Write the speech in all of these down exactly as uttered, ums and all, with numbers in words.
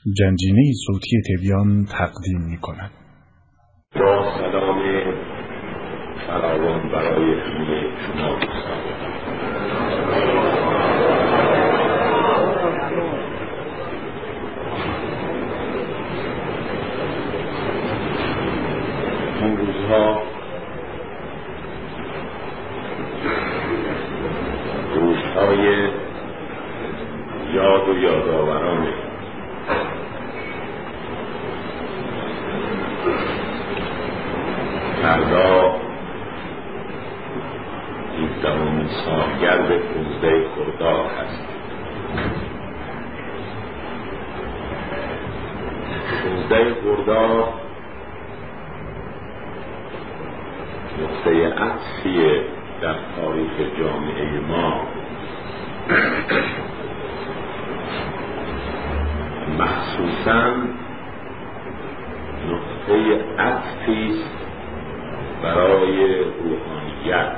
گنجینه صوتی تبیان تقدیم می کند. با سلام فراوان برای همه شما دوستان. این روزها روزهای یاد و یادآورانه. فردا هفدهمین سالگرد پانزده خرداد هست. پانزده خرداد نقطه عطفی در تاریخ جامعه ما، مخصوصاً نقطه عطفی است برای روحانیت.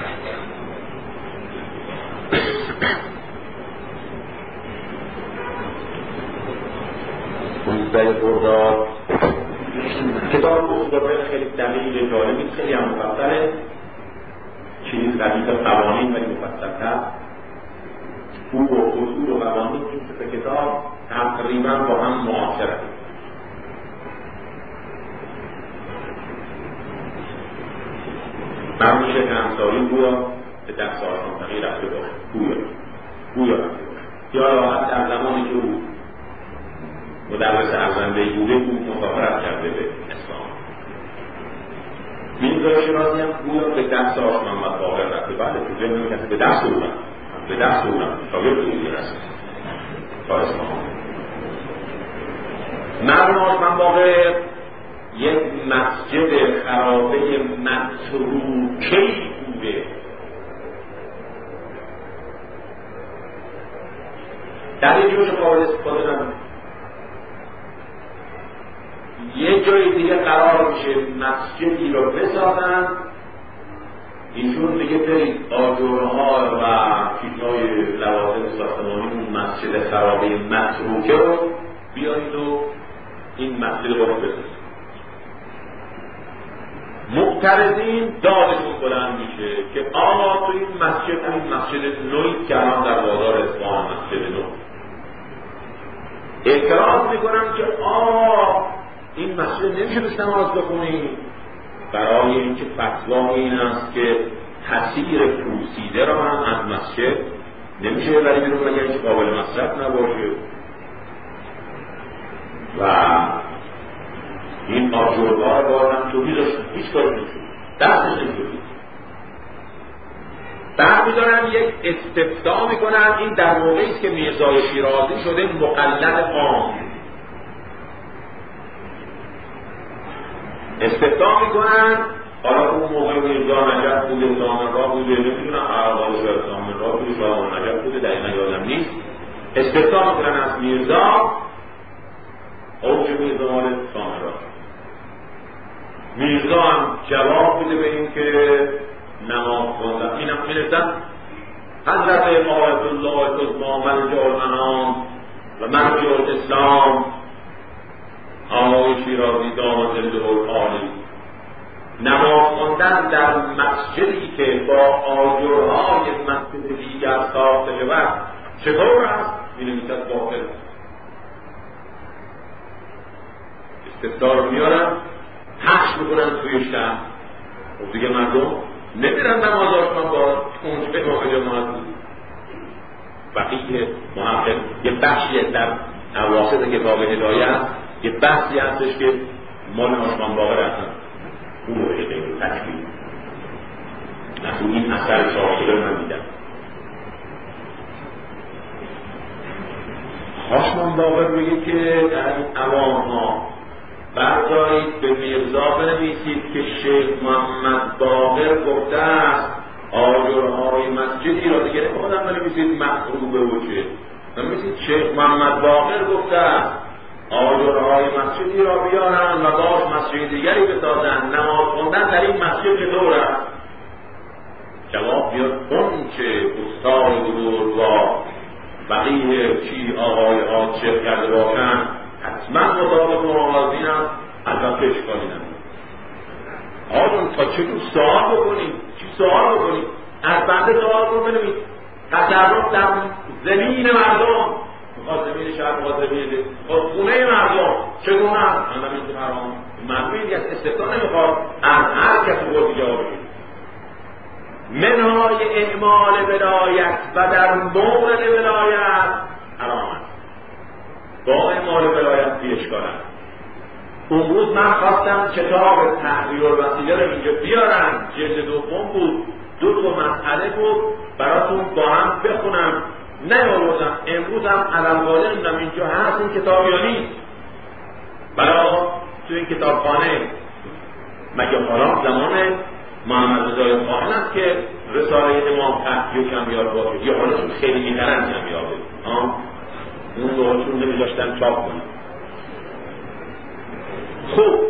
پانزده خرداد کتاب اصول خیلی دقیق جالبی، خیلی هم مفصله، چیز ردیف قوانین ولی مفصل‌تر. او و اصول و قوانین این سه کتاب تقریبا با هم معاصره. من میشه که همسایی گویا به ده سال منطقی رفته باشه، گویا گویا رفته باشه، یا راحت در زمانی که او مدرس ارزنده بوده بود مسافرت کرده به اسلام. میرزا شیرازی هم گویا به ده سال محمد باقر رفته. بله تو ذهن کسی به دست اونم به دست اونم شاگرد بودی رسید تا اسلام. مرماش من باقر یک مسجد خرابه متروکه‌ای بوده. در این جوش قابل استفاده نمید. یه جای دیگه قرار میشه مسجدی رو بسازن، ایشون دیگه برید آجرها و چیزهای لوازم ساختمانی اون مسجد خرابه متروکه رو بیایید و این مسجد رو بسازید. معترضین دادشون بلند میشه که آقا تو این مسجد، تو این مسجد نوی که الان در بازار اصفهان مسجد نو، اعتراض میکنن که آقا این مسجد نمیشه بهش نماز بخونی، برای اینکه فتوا این است که حصیر پوسیده را هم از مسجد نمیشه بری بیرون مگر اینکه قابل مصرف نباشه و این آجرها رو بارم تو میذاشتن، هیچ کاری نشد، دستش نشد. برمیدارن یک استفتاء میکنن. این در موقعی است که میرزای شیرازی شده مقلد عام. استفتاء میکنن. حالا اون موقع میرزا نجف بوده، سامنرا بوده، نمیدونم احوال شاید سامنرا بوده، شاید نجف بوده، دقیقا یادم نیست. استفتاء میکنن از میرزا، اوج میرزا مال سامنرا. میرزا هم جواب بوده به این که نماز خوندن. اینم میرسن حضرت آیت الله العظمی مرجع الانام و مرجع الاسلام آقای شیرازی دامت ظله العالی، نماز خوندن در مسجدی که با آجرهای مسجد دیگر ساخته شود چطور است؟ می‌نویسد باطل. استفتاء رو میارن پخش میکنن توی شهر. و دیگه مردم نمیرن نمازاشون با اونجه موقع جماعت بود. بقیه محقق یه بخشی در اواسط کتاب هدایت یه بحثی هستش که مال آسمان باقر هستن اون رو شده تکبیر از این اثر شاخده رو نمیدن. آسمان باقر بگه که در این عوام ها بردارید به میرزا بنویسید که شیخ محمد باقر گفته است آجرهای مسجدی را دیگه نمیخوادم بنویسید مخروبه و چه بنویسید شیخ محمد باقر گفته است آجرهای مسجدی را بیارن و باز مسجد دیگری بسازن، نماز خوندن در این مسجد چطور است؟ جواب بیاد اون چه استاد بزرگوار بقیه چی آقای آد شیخ کرده باشن من مطابق موازینم، البته اشکالی نداره. آقا تا چه دور سوال بکنیم؟ چی سوال بکنیم؟ از بنده سوال کن بنویس تصرف در زمین مردم، میخواد زمین شهر، میخواد زمین ده، میخواد خونه مردم چگونه است؟ من نمیتونم حرام مردمی از استثنا نمیخواد، از هر کسی بود جواب بدید. منهای اعمال ولایت و در مورد ولایت حرام است. با اعمال ولایت بی اشکال است. اون روز من خواستم کتاب تحریر الوسیله رو اینجا بیارم، جلد دوم بود، دو تا مسئله بود براتون با هم بخونم، نیاوردم. امروز هم علم‌واله نمیدونم اینجا هست این کتاب یا نیست. برای تو این کتابخانه مگه حالا زمان محمد رضای خائن است که رساله امام تحقیق و کمیاب باشه، یا حالا چون خیلی می‌خرن کمیابه اون دوشون نمی‌ذاشتن چاپ کنن. خوب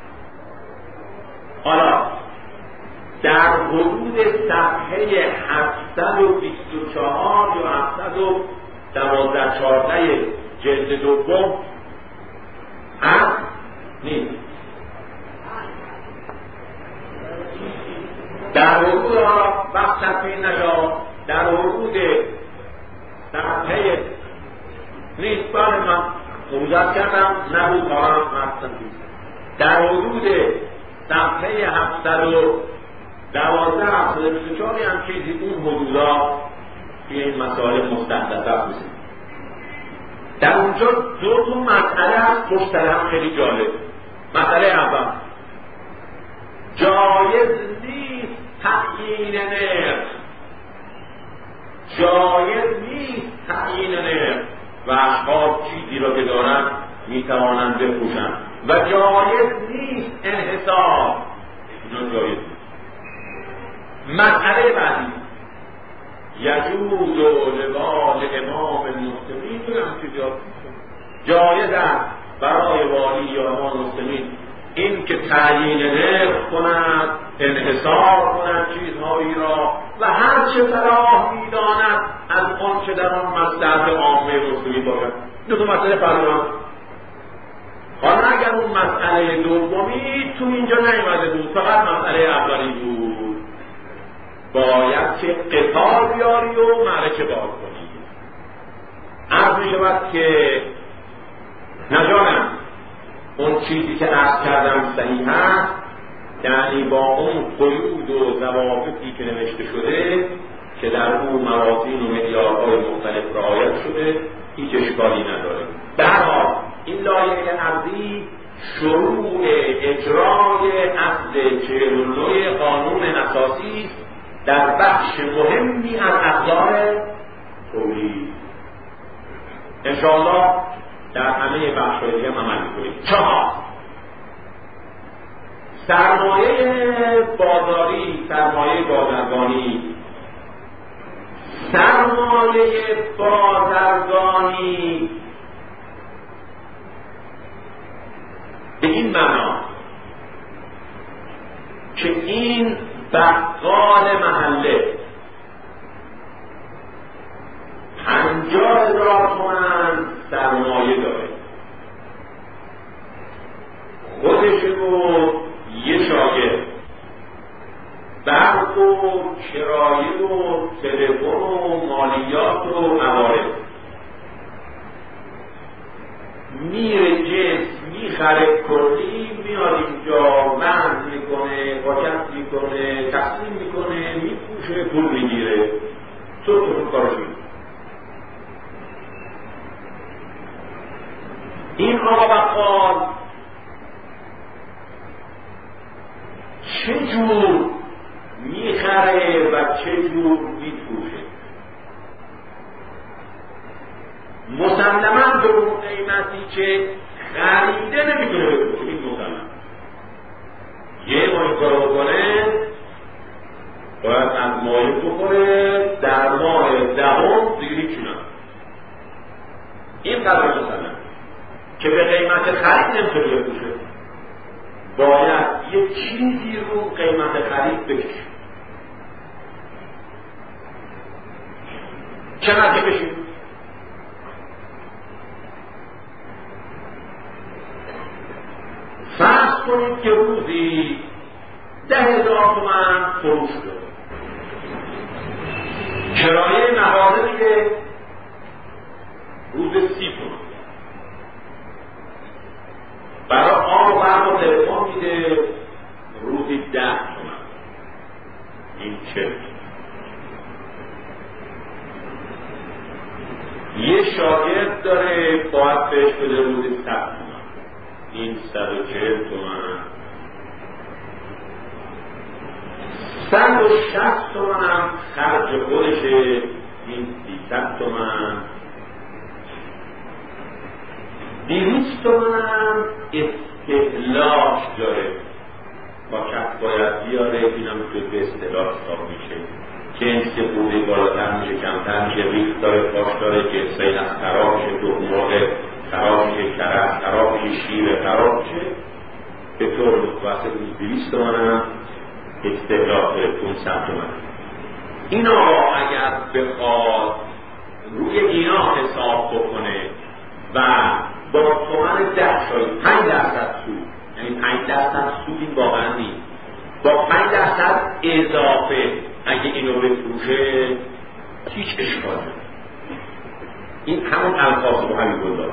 حالا در حدود صفحه هفتصد و بیست و چهار یا هفتصد و دوازده چهارده جلد دوم هست نیست؟ در حدود وقت صفحه نجا در حدود صفحه نیست. بله من موزد کردم نبود کارم هستم. در حدود صفحه هفتصد و دوازده هفتاد و بیست و چهار هم چیزی اون حدودا توی این مسائل مستحدثه بود. در اونجا دو تا مسئله هست مشترک خیلی جالب. مسئله اول جایز نیست تعیین نرخ، جایز نیست تعیین نرخ و اشخاص چیزی را که دارند میتوانند بفروشند و جایز نیست انحصار، اینا جایز نیست. مسئله بعدی یجوز لوال امام المسلمین، تو هم چیزا جایز است برای والی یا امام المسلمین این که تعیین نرخ کند، انحصار کند چیزهایی را و هر چه صلاح میداند از آن چه در آن مصلحت عامه مسلمین باشد. دو تا مسئله فرمان. حالا اگر اون مسئله دومی تو اینجا نیامده بود، فقط مسئله اولی بود، باید که قتال بیاری و معرکه باز کنی. عرض می شود که نجانم اون چیزی که عرض کردم صحیح هست، یعنی با اون قیود و ضوابطی که نوشته شده که در اون موازین و معیارهای مختلف رعایت شده هیچ اشکالی نداره. به هر حال این لایحه ارضی شروع اجرای اصل چهل و نه قانون اساسی در بخش مهمی از ابزار تولید. انشاءالله در همه بخش‌های دیگه عمل می‌کنیم. چهار، سرمایه بازاری، سرمایه بازرگانی. سرمایه بازرگانی به این معنا که این بقال محله پنجاه هزار تومن سرمایه داره، خودش و یه شاگرد، برق و کرایه و تلفن و مالیات و عوارض، میره جنس میخره کلی، میاد اینجا وزن میکنه، واکت میکنه، تقسیم میکنه، میپوشه، پول میگیره. تو تو کارشون این آقا بقال چه جور میخره و چه جور میپوشه؟ مسلماً به اون قیمتی که خریده نمیتونه بپوشه. این مسلم یه ما این کارو بکنه باید از مایه بخوره، در ماه دهم دیگه هیچی نداره. این قدر مسلم که به قیمت خرید نمیتونه بپوشه، باید یه چیزی رو قیمت خرید بکشه. چقدر بکشید؟ فرض کنید که روزی ده هزار تومن فروش داره، کرایه مغازه میده روز سی تومن، برای آب و برق و تلفن میده روزی ده تومن. این چه؟ یه شاگرد داره باید بهش بده روزی صد تومن، این صد و چهل تومن. صد و شصت تومن هم خرج خودشه، این سیصد تومن. دویست تومن هم استهلاک داره، با کف باید بیاره، این هم به استهلاک حساب میشه. جنس بوده بالاتر میشه کمتر میشه، ریخت داره پاش داره، جنسایی از خراب میشه، دو موقع خراب میشه، کرس خراب میشه، شیر خراب میشه. به طور متوسط دویست تومن هم استهلاک داره، پانصد تومن. این آقا اگر بخواد روی اینا حساب بکنه و با تومن ده شاید پنج درصد سود، یعنی پنج درصد سود این واقعا نیست، با پنج درصد اضافه اگه اینو بفروشه هیچ اشکال نیست. این همون الفاظ رو همین گذاره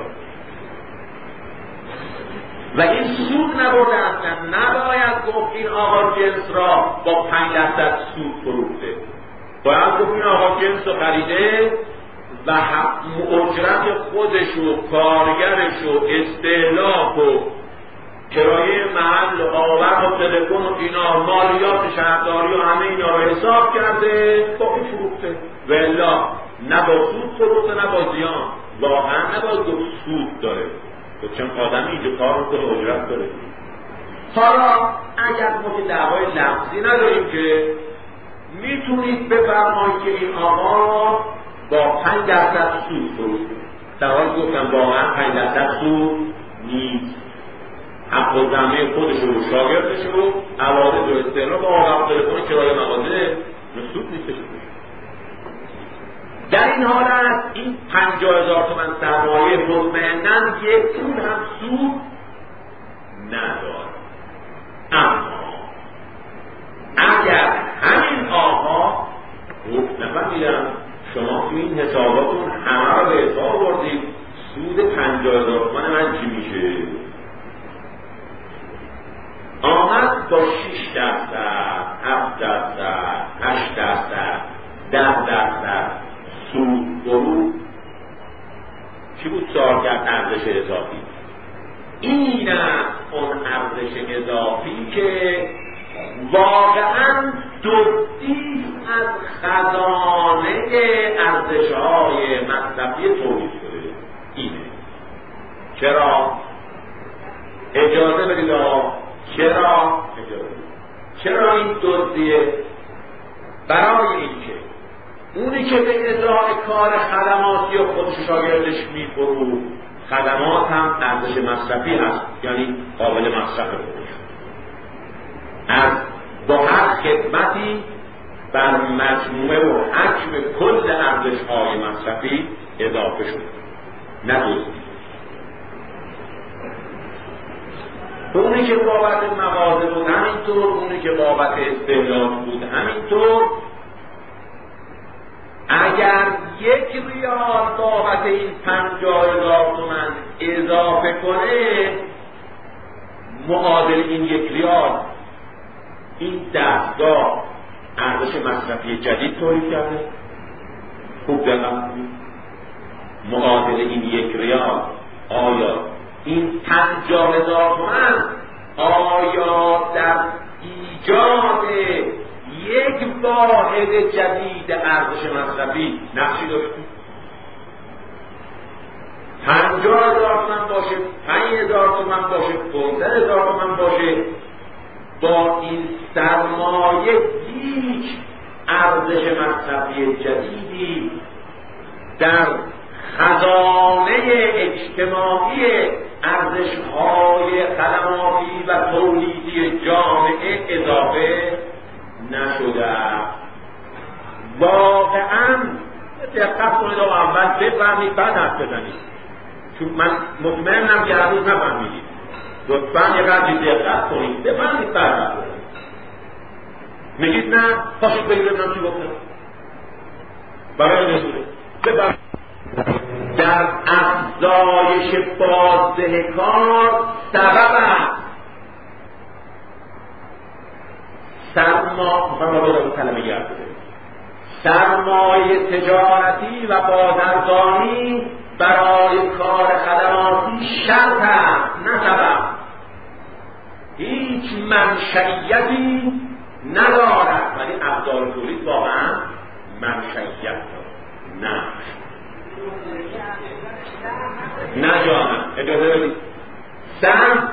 و این سود نبرده اصلا. نباید گفت این آقا جنس را با پنج درصد سود فروخته، باید گفت این آقا جنس رو خریده و اجرت خودش و کارگرش و استهلاک و کرایه محل و آور و تلفن و اینا مالیات شهرداری و همه اینا رو حساب کرده با این فروخته. و الا نه با سود فروخته نه با زیان. واقعا نباید گفت سود داره، چون آدمی اینجا کار میکنه اجرت داره. حالا اگر ما که دعوای لفظی نداریم که میتونید بفرمایید که این آقا با پنج درصد سود فروخته. در حالی گفتم واقعا پنج درصد سود نیست، حق و ضمه خودش و شاگردش و عوارض و استهلاک و آقا تلفن کرایه مغازه سود نیستش. در این حالت این پنجاه هزار تومن سرمایه مطمئناً یک پول هم سود نداره. اما اگر همین آقا گفت نفهمیدم شما این حساباتون همه رو به حساب بردید، سود پنجاه هزار تومن من چی میشه؟ آمد با شش درصد، هفت درصد، هشت درصد، ده درصد سود برو. چی بود سوال کرد؟ ارزش اضافی. این است اون ارزش اضافی که واقعا دزدی از خزانه ارزش‌های مصرفی تولید شده. اینه. چرا؟ اجازه بدید آقا. چرا؟ اجازه چرا این دزدیه؟ برای اینکه اونی که به ازای کار خدماتی و خودش شاگردش می‌فروخت، خدمات هم ارزش مصرفی هست، یعنی قابل مصرف خودش، از با هر خدمتی بر مجموعه و حجم کل ارزش‌های مصرفی اضافه شد، نه دزدی. اونی که بابت مغازه بود همینطور، اونی که بابت استهلاک بود همینطور. اگر یک ریال بابت این پنجاه هزار تومن اضافه کنه، معادل این یک ریال این دستگاه ارزش مصرفی جدید تولید کرده. خوب دقت کنید، معادل این یک ریال آیا این پنجاه هزار تومن آیا در ایجاد یک واحد جدید ارزش مصرفی نقشی داشته؟ پنجاه هزار تومن باشه، پنج هزار تومن باشه، پانصد هزار تومن باشه، با این سرمایه هیچ ارزش مصرفی جدیدی در خزانه اجتماعی ارزش‌های خدماتی و تولیدی جامعه اضافه نشده. واقعاً دقت کنید و اول بفهمید بعد حرف بزنید، چون من مطمئنم که هنوز نفهمیدید. لطفاً یه قدری دقت کنید، بفهمید فرق کنید. میگید نه پاشید بگید ببینم چی گفتم برای نسوره بفهمید. در افزایش بازده کار سبب است سرما مخواهم با دو کلمه گرد سرمایه تجارتی و بازرگانی برای کار خدماتی شرط است نه سبب. هیچ منشئیتی ندارد ولی ابزار تولید واقعا منشئیت دارد. نه نه جانم اجازه بدید سهم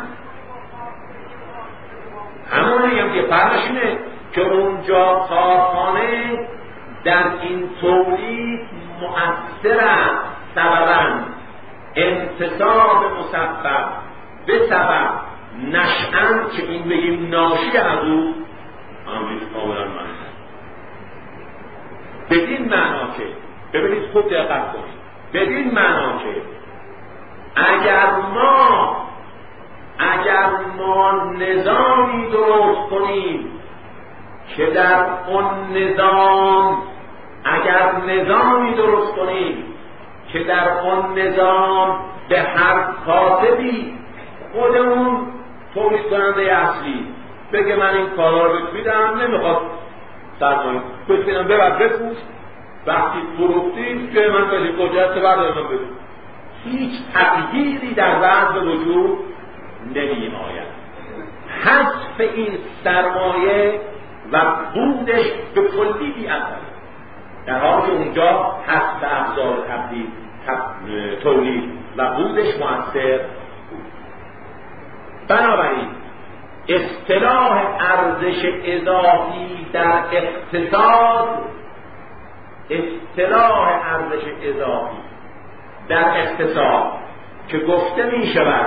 همون میگم که فرقش اینه که اونجا کارخانه در این تولید مؤثر است سبباً انتصاب مسبب به سبب نشأن که این بگیم ناشی از او آمریز کاملا منه بدین معنا که ببینید خوب دقت کنید بدین معنا که اگر ما اگر ما نظامی درست کنیم که در اون نظام اگر نظامی درست کنیم که در اون نظام به هر کاتبی خود اون تولید کننده اصلی بگه من این کارا رو بکویدم نمیخواد سرمایه بکویدم ببر بفروش وقتی فروختیم که من بلی قدرت بردارم من بدون هیچ تغییری در وضع وجود نمی آید. حذف این سرمایه و بودش به کلی بی اثر در حالی که اونجا حذف ابزار تبدیل تولید و بودش مؤثر بود. بنابراین اصطلاح ارزش اضافی در اقتصاد اصطلاح ارزش اضافی در اقتصاد که گفته می شود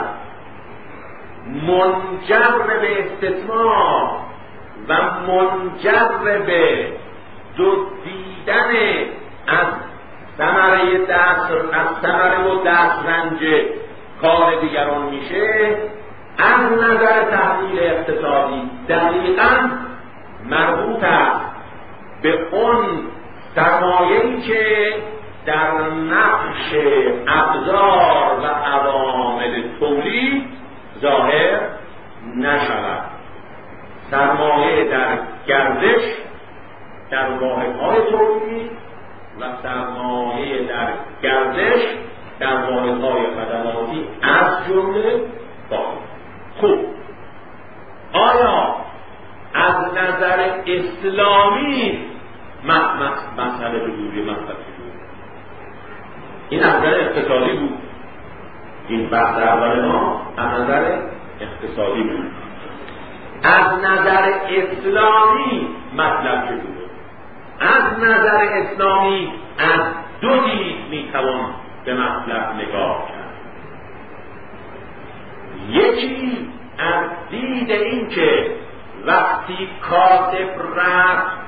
منجر به استثمار و منجر به دزدیدن از ثمره دست از ثمره و دسترنج کار دیگران میشه از نظر تحلیل اقتصادی دقیقاً مربوط است به اون سرمایه‌ای که در نقش ابزار و عوامل تولید ظاهر نشود. سرمایه در گردش در واحدهای تولیدی و سرمایه در گردش در واحدهای خدماتی از جمله باید. خوب آیا از نظر اسلامی مسئله حضوری مطلب شد؟ این از نظر اقتصادی بود. این بحث اول ما از نظر اقتصادی بود. از نظر اسلامی مطلب شد. از نظر اسلامی از دو دید میتوان به مطلب نگاه کرد. یکی از دید این که وقتی کاتب رفت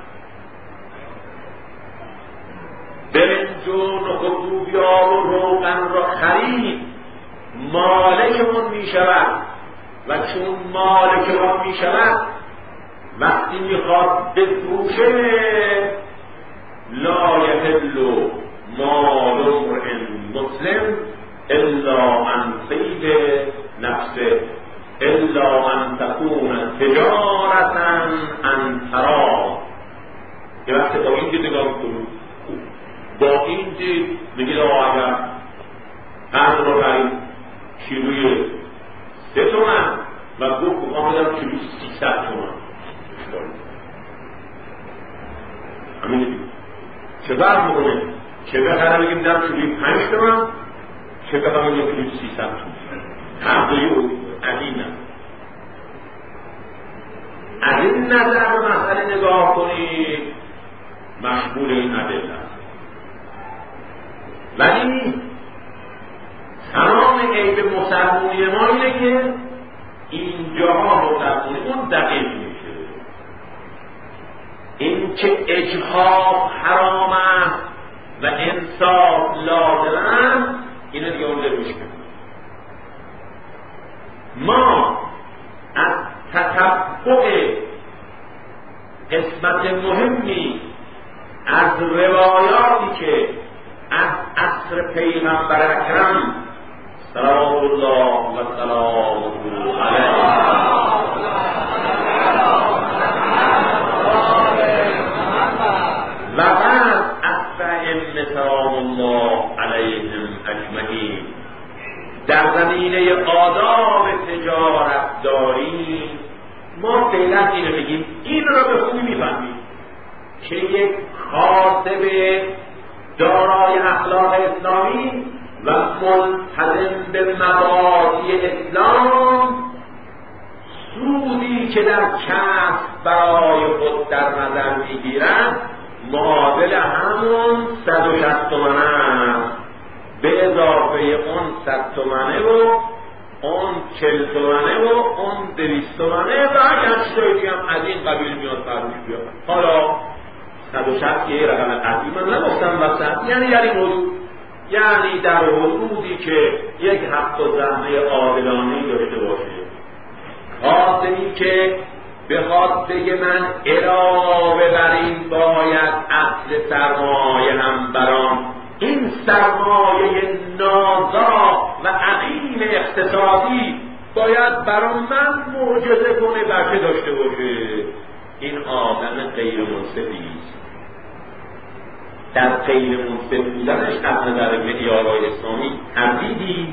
برنج و نخود لوبیا و روغن را خرید مالک اون می شود و چون مالک اون می شود وقتی می خواد بفروشه لا یحل مال امرئ مسلم الا عن طیب نفسه الا ان تكون تجارتا عن تراض. یه وقت با این دید نگاه کنید با این دید بگید آقا اگر قرض رو خرید کیلوی سه تومن و گفت بخوام بدم کیلوی سیصد تومن همین دید چه فرق میکنه؟ چه بخرم بگیم در کیلوی پنج تومن چه بخرم بگیم کیلوی سیصد تومن هر دوی عدیدن. از این نظر به مسئله نگاه کنید مشغول این ادله است. ولی تمام عیب مسلمونی ما اینه که اینجاها مسلمونی اون دقیق میشه. این که اجحاف حرام است و انصاف لازم است اینو دیگه اونجا روش کنید. ما تتبع قسمت مهمی از روایاتی که از عصر پیغمبر اکرم صلوات الله و سلامه علیه و بعد عصر ائمه سلام الله علیهم اجمعین در زمینه آداب تجارت داری ما فعلا اینو بگیم، این رو به خوبی میفهمیم که یک کاتب دارای اخلاق اسلامی و ملتزم به مبادی اسلام سودی که در کسب برای خود در نظر میگیرد معادل همون صد و شصت تومنه است، به اضافه اون صد تومنه و اون چل تومنه و اون دویست تومنه و اگر چیزایی دیگه هم از این قبیل میاد فرموش بیاد. حالا صد و شصت یه رقم قطعی من نگفتم وسط، یعنی یعنی موضوع یعنی در حدودی که یک حق و زحمه عادلانه‌ای داشته باشه. خاطری که بخواد بگه من علاوه بر این باید اصل سرمایه هم برام این سرمایه نازا و عقیم اقتصادی باید برام من معجزه کنه بچه داشته باشه. این آدم غیر منصفی است. در غیر منصف بودنش از نظر معیارهای اسلامی تردیدی.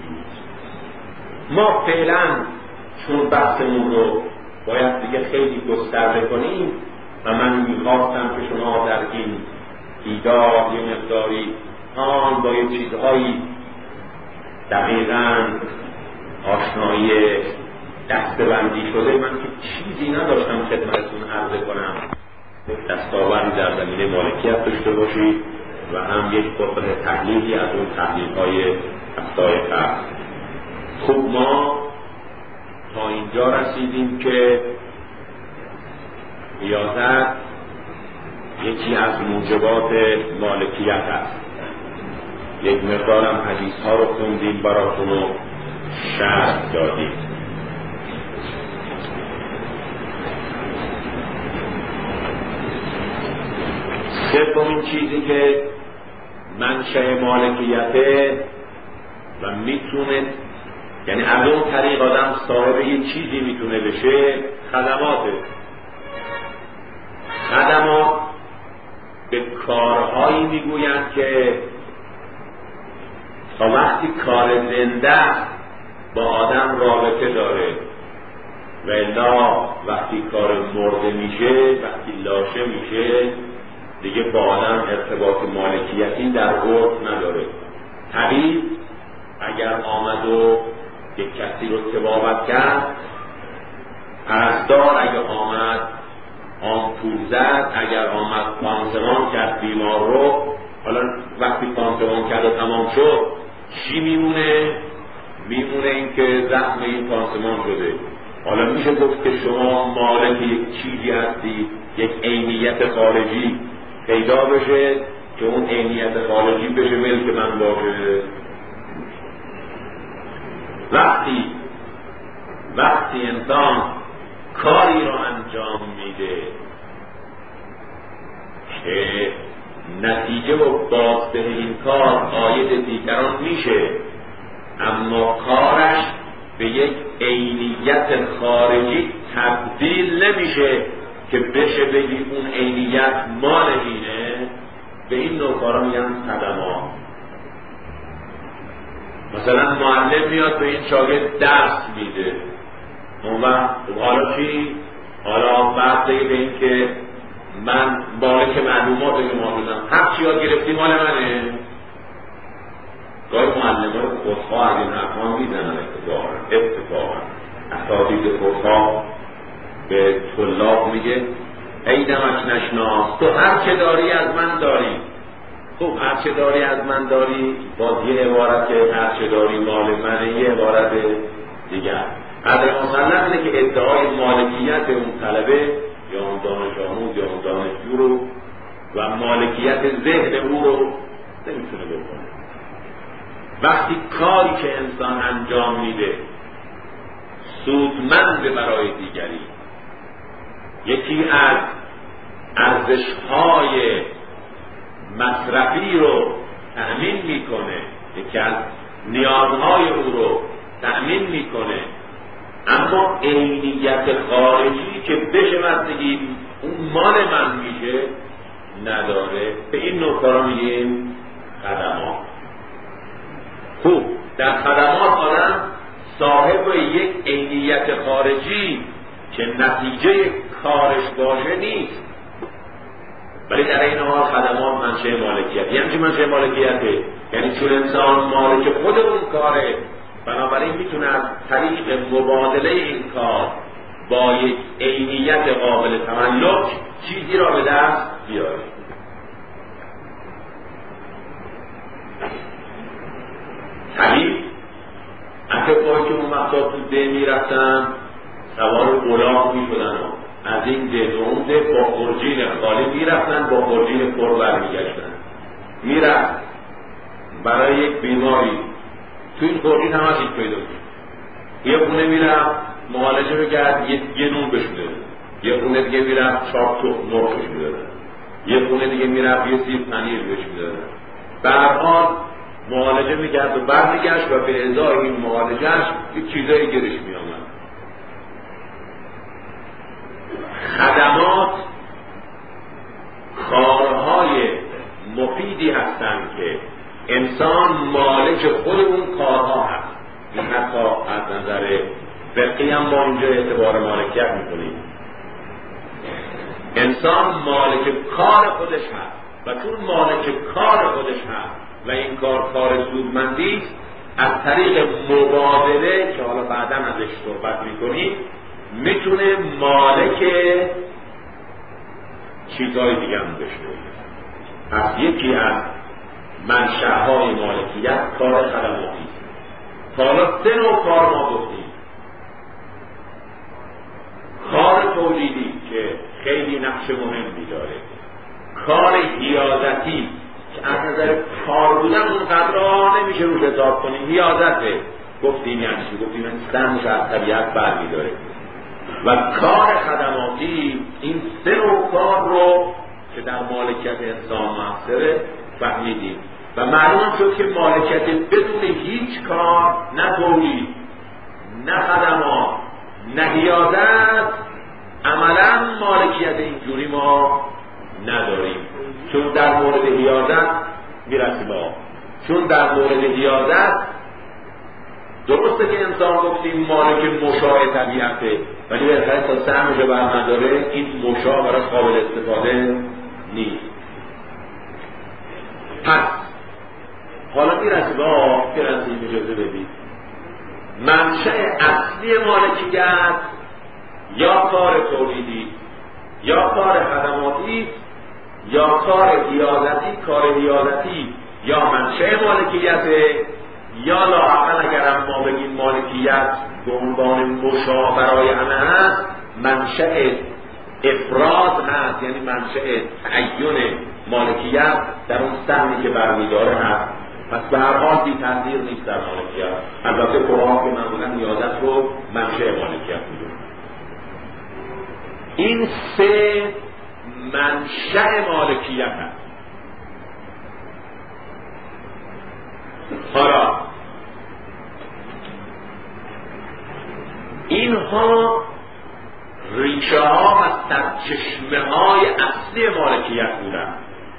ما فعلا چون بحثمون رو باید دیگه خیلی گسترده کنیم و من میخواستم که شما در این دیدار یه مقداری آن با یه چیزهایی دقیقاً آشنایی دستبندی شده من که چیزی نداشتم خدمتتون عرض کنم دستاوردی در زمینه مالکیت داشته باشید و هم یک قطعه تحلیلی از اون تحلیل‌های هفته‌های قبل. خوب ما تا اینجا رسیدیم که ریاضت یکی از موجبات مالکیت است. یک مقدارم حدیث ها رو خوندیم براتون و شرح دادیم. سومین چیزی که منشأ مالکیته و میتونه یعنی از اون طریق آدم صاحب یه چیزی میتونه بشه خدماته. خدمات به کارهایی میگویند که تا وقتی کار زنده با آدم رابطه داره و الا وقتی کار مرده میشه، وقتی لاشه میشه دیگه با آدم ارتباط مالکیتی در عرف نداره. طبیب اگر آمد و یک کسی رو طبابت کرد، پرستار اگر آمد آمپول زد، اگر آمد پانسمان کرد بیمار رو، حالا وقتی پانسمان کرد و تمام شد چی میمونه؟ میمونه این که زخم این پانسمان شده. حالا میشه گفت که شما مالک یک چیزی هستی، یک عینیت خارجی پیدا بشه که اون عینیت خارجی بشه ملک من باشه. وقتی وقتی انسان کاری رو انجام میده که نتیجه و بازده این کار عاید دیگران میشه، اما کارش به یک عینیت خارجی تبدیل نمیشه که بشه بگی اون عینیت مال اینه، به این نوع کارا میگن خدمات. مثلا معلم میاد به این شاگرد درس میده، اون وقت حالا چی؟ حالا بعد به این که من مالک معلومات شما بودم، هر چی یاد گرفتی مال منه. گاهی معلم ها خودخواه از این حرفا میزنن. اتفاقا اتفاقا اساتید خودخواه به طلاب میگه ای نمک نشناس، تو هر چه داری از من داری. خب هر چه داری از من داری باز یه عبارت که هر چه داری مال منه، یه عبارت دیگر. قدر مسلم اینه که ادعای مالکیت اون طلبه یا اون دانش آموز یا اون دانشجو رو و مالکیت ذهن او رو نمیتونه بکنه. وقتی کاری که انسان انجام میده سودمند برای دیگری، یکی از ارزش‌های مصرفی رو تأمین میکنه، یکی از نیازهای او رو تأمین میکنه، اما عینیت خارجی که بشه بگیم اون مال من میشه نداره، به این نوع کارا میگیم خدمات. خوب، در خدمات آدم صاحب یک عینیت خارجی که نتیجه کارش باشه نیست، ولی در این حال خدمات منشأ مالکیت. یعنی چی منشأ مالکیته؟ یعنی چون انسان مالک خود اون کاره، بنابراین میتونه از طریق مبادله این کار با یک عینیت قابل تملک چیزی را به دست بیاره. طبیب اتفاقی که اون وقتا تو ده میرفتن سوار غلام میشدن و از این ده و اون ده با خورجین خالی میرفتن، با خورجین پر برمیگشتن. میرفت برای یک بیماری تو این خورجین هم هست پیدا کنید، یه خونه میرفت معالجه میکرد، یه نون بهش میداد، یه خونه دیگه میرفت چاپ تو مرغ بهش میداد، یه خونه دیگه میرفت یه سیب پنیر بهش میداد. به هر حال معالجه میکرد و برمیگشت و به ازای این معالجهش یه چیزایی گیرش میامد. خدمات کارهای مفیدی هستند که انسان مالک خود اون کارها هست. این حتی از نظر فقهی هم با اینجا اعتبار مالکیت میکنیم. انسان مالک کار خودش هست و چون مالک کار خودش هست و این کار کار سودمندی است، از طریق مبادله که حالا بعدا ازش صحبت میکنیم میتونه مالک چیزهای دیگه هم بشه. پس یکی از منشأهای مالکیت کار خدماتی است. حالا سه نوع کار ما گفتیم. کار تولیدی که خیلی نقش مهمی داره، کار حیادتی که از نظر کار بودن اونقدر راه نمیشه روش حساب کنیم، حیادته. گفتیم یعنی چی؟ گفتیم این سمش از طبیعت برمیداره. و کار خدماتی این سه نوع کار رو که در مالکیت انسان محصره فهمیدیم و معلوم شد که مالکیت بدون هیچ کار، نه تولید، نه خدمات، نه حیادت، عملا مالکیت اینجوری ما نداریم. چون در مورد حیادت میرسیم آقا، چون در مورد حیادت درسته که انسان گفتیم مالک مشاع طبیعته، ولی بالاخره تا سهمش رو بر نداره این مشاع برای قابل استفاده نیست. پس حالا میرسیم آقا که رسیم اجازه بدید منشأ اصلی مالکیت یا کار تولیدی یا کار خدماتی یا کار حیادتی. کار حیادتی یا منشأ مالکیت یا لااقل اگر ما بگیم مالکیت به عنوان مشاع برای همه هست، منشأ افراد هست، یعنی منشأ تعین مالکیت در اون سهمی که برمیداره هست. پس به هر حال بی تنظیر نیست در مالکیت. البته قرآن که معمولا حیادت رو منشأ مالکیت میدونه. این سه منشأ مالکیت هست. حالا اینها ریشه ها و سرچشمه های اصلی مالکیت بودن.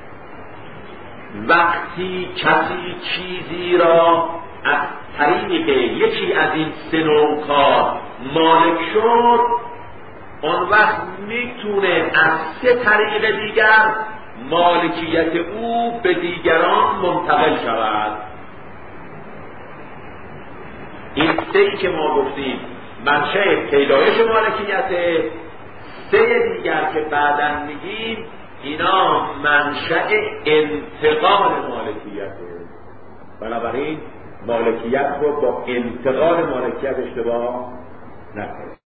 وقتی کسی چیزی را از طریق یکی از این سه نوع کار مالک شد، اون وقت میتونه از سه طریق دیگر مالکیت او به دیگران منتقل شود. این سه‌ای که ما گفتیم منشأ پیدایش مالکیت، سه دیگر که بعداً میگیم اینا منشأ انتقال مالکیت. بنابراین مالکیت رو با انتقال مالکیت اشتباه نکنید.